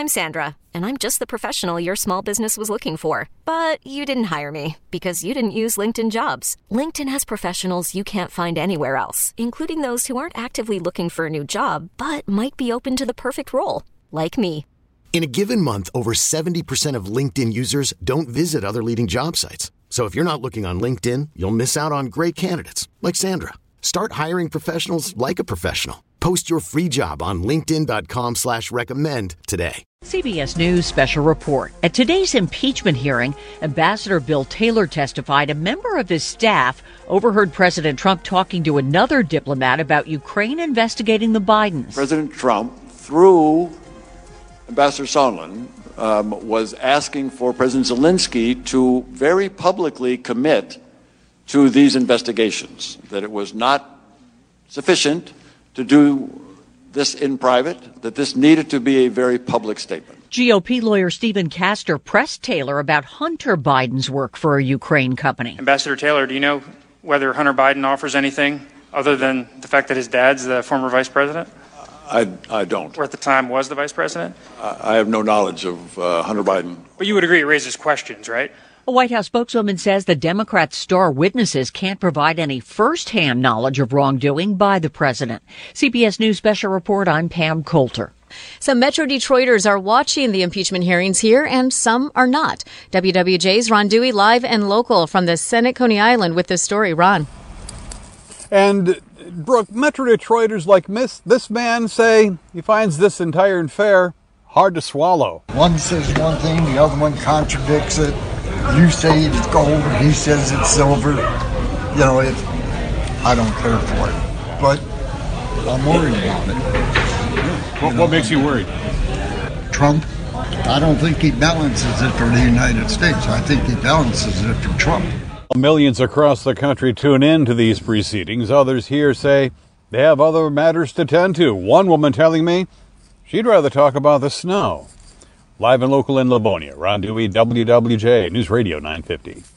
I'm Sandra, and I'm just the professional your small business was looking for. But you didn't hire me because you didn't use LinkedIn Jobs. LinkedIn has professionals you can't find anywhere else, including those who aren't actively looking for a new job, but might be open to the perfect role, like me. In a given month, over 70% of LinkedIn users don't visit other leading job sites. So if you're not looking on LinkedIn, you'll miss out on great candidates like Sandra. Start hiring professionals like a professional. Post your free job on linkedin.com/recommend today. CBS News Special Report. At today's impeachment hearing, Ambassador Bill Taylor testified a member of his staff overheard President Trump talking to another diplomat about Ukraine investigating the Bidens. President Trump, through Ambassador Sondland, was asking for President Zelensky to very publicly commit to these investigations, that it was not sufficient to do this in private, that this needed to be a very public statement. GOP lawyer Stephen Castor pressed Taylor about Hunter Biden's work for a Ukraine company. Ambassador Taylor, do you know whether Hunter Biden offers anything other than the fact that his dad's the former vice president? I don't. Or at the time was the vice president? I have no knowledge of Hunter Biden. But you would agree it raises questions, right? A White House spokeswoman says the Democrats' star witnesses can't provide any first-hand knowledge of wrongdoing by the president. CBS News Special Report, I'm Pam Coulter. Some Metro Detroiters are watching the impeachment hearings here, and some are not. WWJ's Ron Dewey, live and local from the Senate Coney Island with this story. Ron. And, Brooke, Metro Detroiters like this man say he finds this entire affair hard to swallow. One says one thing, the other one contradicts it. You say it's gold, he says it's silver. You know, I don't care for it. But I'm worried about it. What makes you worried? Trump. I don't think he balances it for the United States. I think he balances it for Trump. Millions across the country tune in to these proceedings. Others here say they have other matters to tend to. One woman telling me she'd rather talk about the snow. Live and local in Livonia, Ron Dewey, WWJ, News Radio 950.